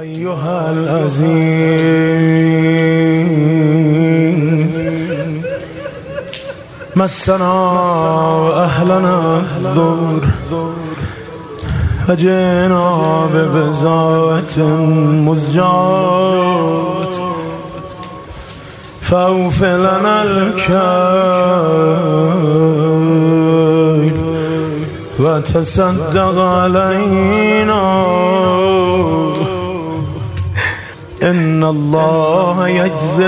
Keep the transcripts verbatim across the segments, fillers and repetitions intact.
ایها العزیز مسنا و اهلنا الضر و جئنا ببضاعة مزجاة فاوف لنا الكيل و تصدق علینا ان الله یجزی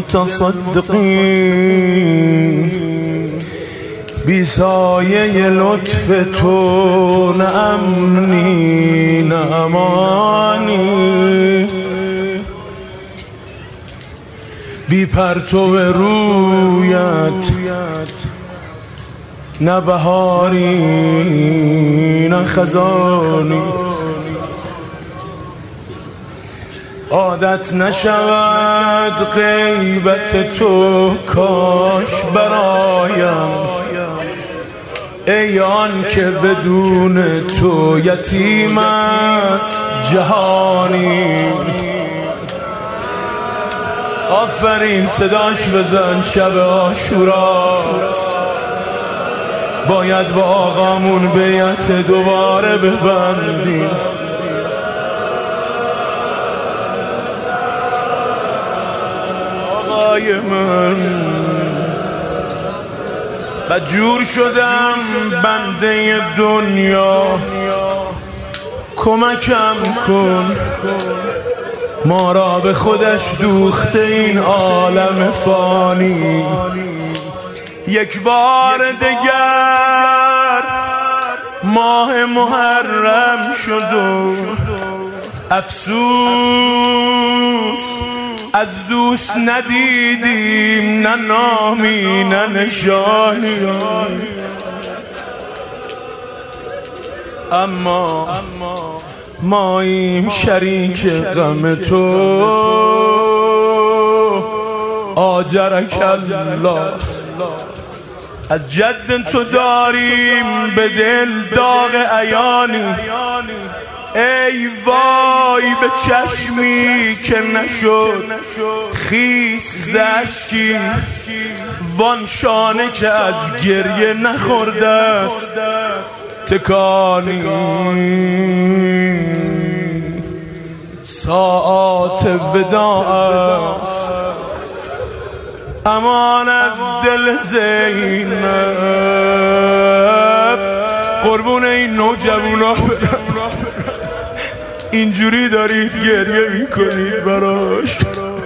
المتصدقین. بی سایه لطف تو نه امنی نه امانی، بی پرتو رویت نه بهاری نه خزانی. عادت نشود غیبت تو کاش برایم، ای آن که بدون تو یتیم است جهانی. آفرین صداش بزن شب عاشوراست، باید با آقامون بیعت دوباره ببندیم. آقای من بدجور شدم بنده دنیا، کمکم کن ما را به خودش دوخته این عالم فانی. یک بار دگر ماه محرم شد و افسوس از دوست ندیدیم نه نامی نه نشانی. اما ماییم شریک غم تو، آجرک الله. از جد تو داریم به دل داغ عیانی، ای وای به چشمی که نشد خیس زشکی، وان شانه که از گریه نخورده است تکانی. ساعات وداع است امان از دل زینب، قربون این نوجوانا اینجوری دارید گریه میکنید براش.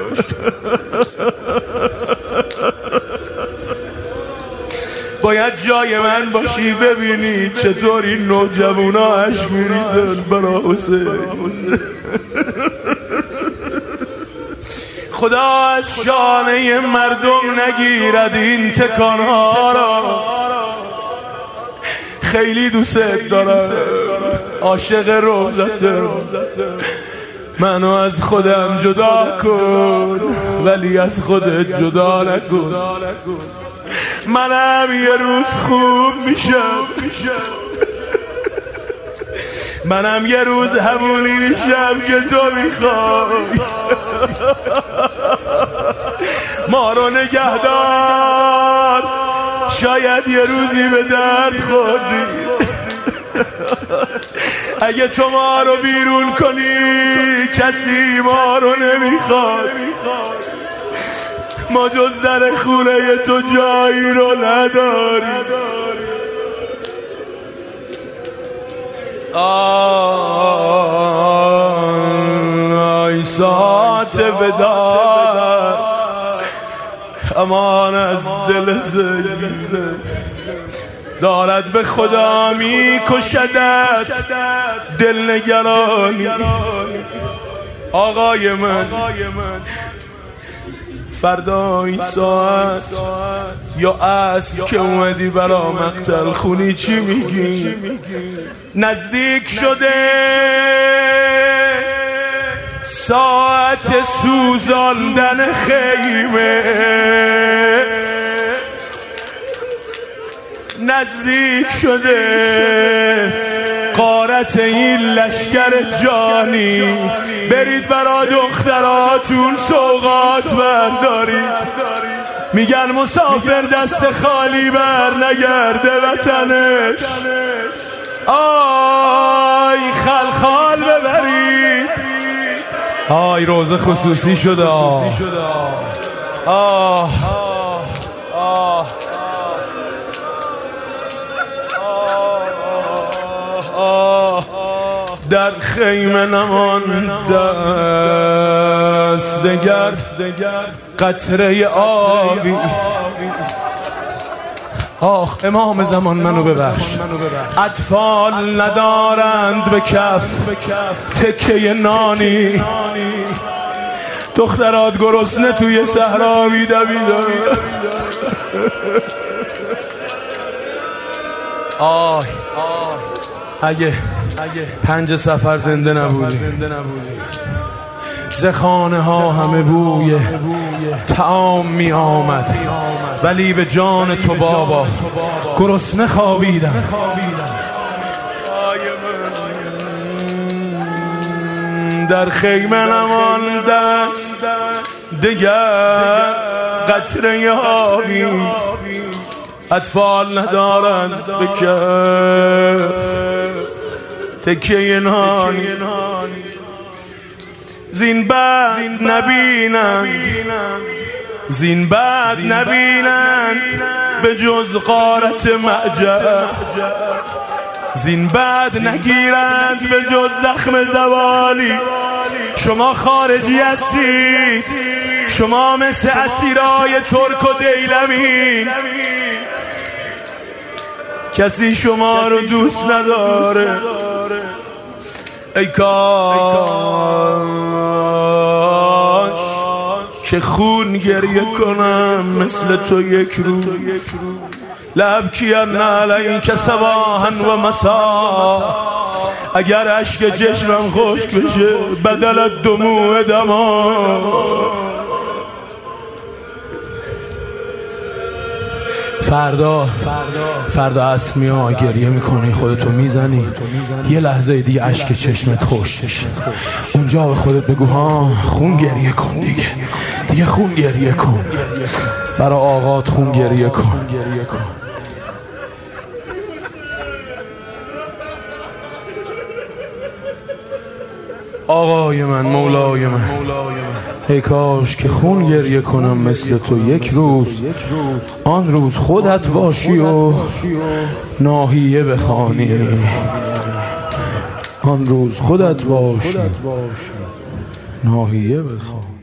باید جای من باشی ببینی چطور این نوجوانا اشک میریزن برا حسین. خدا از شانه مردم نگیرد این تکانها را، خیلی دوست دارم عاشق روزته. منو از خودم جدا کن ولی از خودت جدا نکن. منم یه روز خوب میشم، منم یه روز همونی میشم که تو میخوای. ما رو نگهدار شاید یه روزی به درد خوردی. اگه تو ما رو بیرون کنی کسی ما رو نمیخواد، ما جز در خونه تو جایی رو نداری. آی ساعت وداع امان از دل زنده، دارد به خدا می کشدت دل نگرانی. آقای من فردا این ساعت یا عصر که اومدی برا مقتل خونی چی میگی؟ نزدیک شده ساعت سوزاندن خیمه، نزدیک شده غارت این لشکر جانی. برید برا دختراتون سوغات بردارید. میگن مسافر دست خالی بر نگرده وطنش. آی خلخال ببرید. آی روزه خصوصی شده. آه آه آه در خیمه نمانده است دگر قطره آبی. آخ امام زمان منو ببخش. اطفال ندارند به کف تکه نانی. دخترات گرسنه توی صحرا میدویدن. آه اگه پنج سفر زنده نبودی ز خانه ها همه بوی طعام می آمد، ولی به جان تو بابا گرسنه خوابیدم. در خیمه نمانده است دگر قطره آبی. اطفال ندارند به کف تکه نانی. زین بعد نبینند زین بعد نبینند به جز غارت معجر. زین بعد نگیرند به جز زخم زوالی. شما خارجی هستید، شما مثل اسیرای ترک و دیلمی. کسی شما رو دوست نداره. ای کاش که خون گریه کنم مثل تو یک روز. لابکین علیک صباحا و مساء. اگر اشک چشمم خشک بشه بدل دموع دما. فردا فردا عصر میای گریه میکنی، خودتو میزنی، یه لحظه دیگه اشک چشمت خشک میشه. اونجا به خودت بگو ها خون گریه کن دیگه، دیگه خون گریه کن، برای آقات خون گریه کن. آقای من، مولای من، ای کاش که خون گریه کنم مثل تو یک روز. آن روز خودت باشی و ناحیه بخوانی. آن روز خودت باشی ناحیه بخوانی.